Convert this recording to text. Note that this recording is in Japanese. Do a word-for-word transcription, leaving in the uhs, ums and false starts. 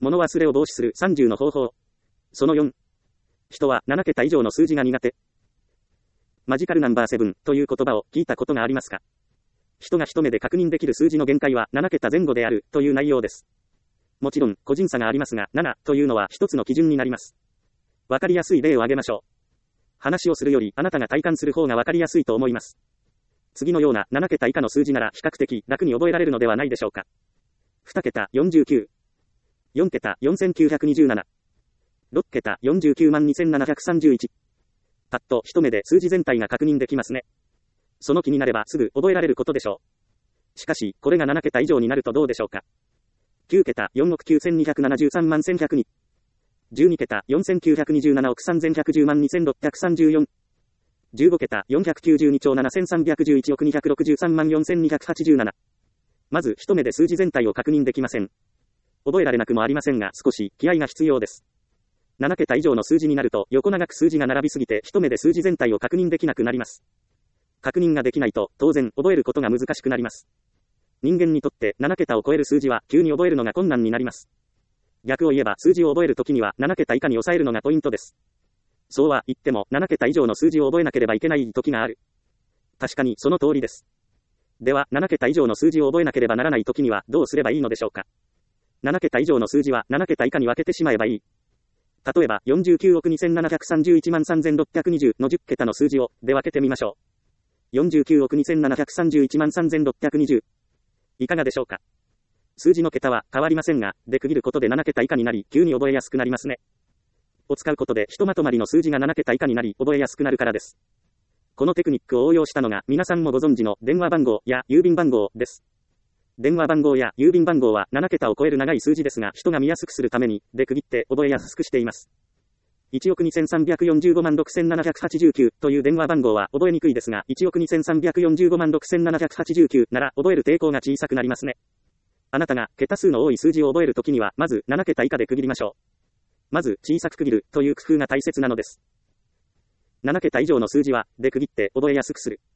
物忘れを防止するさんじゅうの方法。そのよん。人はななけた以上の数字が苦手。マジカルナンバーセブンという言葉を聞いたことがありますか？人が一目で確認できる数字の限界はななけた前後であるという内容です。もちろん個人差がありますが、ななというのは一つの基準になります。わかりやすい例を挙げましょう。話をするよりあなたが体感する方がわかりやすいと思います。次のようなななけた以下の数字なら比較的楽に覚えられるのではないでしょうか。にけたよんじゅうきゅう。よんけたよんせんきゅうひゃくにじゅうなな。ろっけたよんじゅうきゅうまんにせんななひゃくさんじゅういち。パッと一目で数字全体が確認できますね。その気になればすぐ覚えられることでしょう。しかし、これがななけた以上になるとどうでしょうか。きゅうけたよんおくきゅうせんにひゃくななじゅうさんまんせんひゃくに。じゅうにけたよんせんきゅうひゃくにじゅうななおくさんぜんひゃくじゅうまんにせんろっぴゃくさんじゅうよん。じゅうごけたよんひゃくきゅうじゅうにちょうななせんさんびゃくじゅういちおくにひゃくろくじゅうさんまんよんせんにひゃくはちじゅうなな。まず一目で数字全体を確認できません。覚えられなくもありませんが少し気合が必要です。ななけた以上の数字になると横長く数字が並びすぎて一目で数字全体を確認できなくなります。確認ができないと当然覚えることが難しくなります。人間にとってななけたを超える数字は急に覚えるのが困難になります。逆を言えば数字を覚えるときにはななけた以下に抑えるのがポイントです。そうは言ってもななけた以上の数字を覚えなければいけない時がある。確かにその通りです。ではななけた以上の数字を覚えなければならない時にはどうすればいいのでしょうか。ななけた以上の数字はななけた以下に分けてしまえばいい。例えばよんじゅうきゅうおくにせんななひゃくさんじゅういちまんさんぜんろっぴゃくにじゅうのじゅっけたの数字をで分けてみましょう。よんじゅうきゅうおくにせんななひゃくさんじゅういちまんさんぜんろっぴゃくにじゅう。いかがでしょうか。数字の桁は変わりませんが、で区切ることでななけた以下になり、急に覚えやすくなりますね。を使うことでひとまとまりの数字がななけた以下になり、覚えやすくなるからです。このテクニックを応用したのが皆さんもご存知の電話番号や郵便番号です。電話番号や郵便番号はななけたを超える長い数字ですが、人が見やすくするために、で区切って覚えやすくしています。いちおくにせんさんびゃくよんじゅうごまんろくせんななひゃくはちじゅうきゅうという電話番号は覚えにくいですが、いちおくにせんさんびゃくよんじゅうごまんろくせんななひゃくはちじゅうきゅうなら覚える抵抗が小さくなりますね。あなたが桁数の多い数字を覚えるときには、まずななけた以下で区切りましょう。まず小さく区切るという工夫が大切なのです。ななけた以上の数字は、で区切って覚えやすくする。